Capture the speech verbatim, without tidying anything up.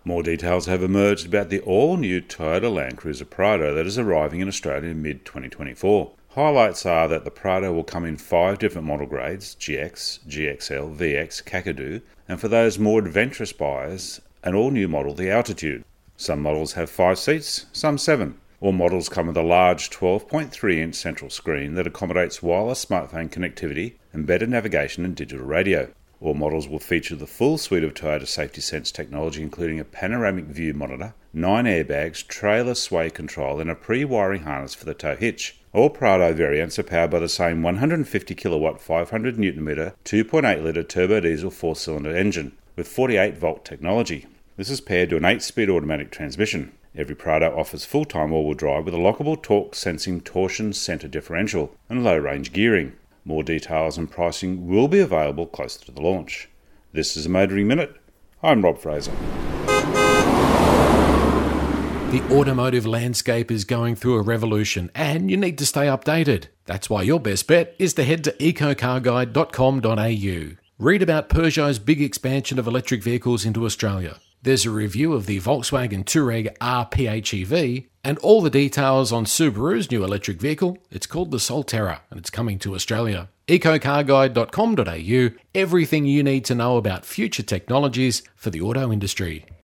More details have emerged about the all-new Toyota Land Cruiser Prado that is arriving in Australia in mid twenty twenty-four. Highlights are that the Prado will come in five different model grades, G X, G X L, V X, Kakadu, and for those more adventurous buyers, an all-new model, the Altitude. Some models have five seats, some seven. All models come with a large twelve point three inch central screen that accommodates wireless smartphone connectivity and better navigation and digital radio. All models will feature the full suite of Toyota Safety Sense technology, including a panoramic view monitor, nine airbags, trailer sway control, and a pre-wiring harness for the tow hitch. All Prado variants are powered by the same one hundred fifty kilowatt, five hundred newton meter, two point eight litre turbo diesel four-cylinder engine with forty-eight volt technology. This is paired to an eight speed automatic transmission. Every Prado offers full-time all-wheel drive with a lockable torque-sensing torsion centre differential and low-range gearing. More details and pricing will be available closer to the launch. This is a Motoring Minute. I'm Rob Fraser. The automotive landscape is going through a revolution and you need to stay updated. That's why your best bet is to head to eco car guide dot com dot a u. Read about Peugeot's big expansion of electric vehicles into Australia. There's a review of the Volkswagen Touareg R PHEV and all the details on Subaru's new electric vehicle. It's called the Solterra and it's coming to Australia. eco car guide dot com dot a u, everything you need to know about future technologies for the auto industry.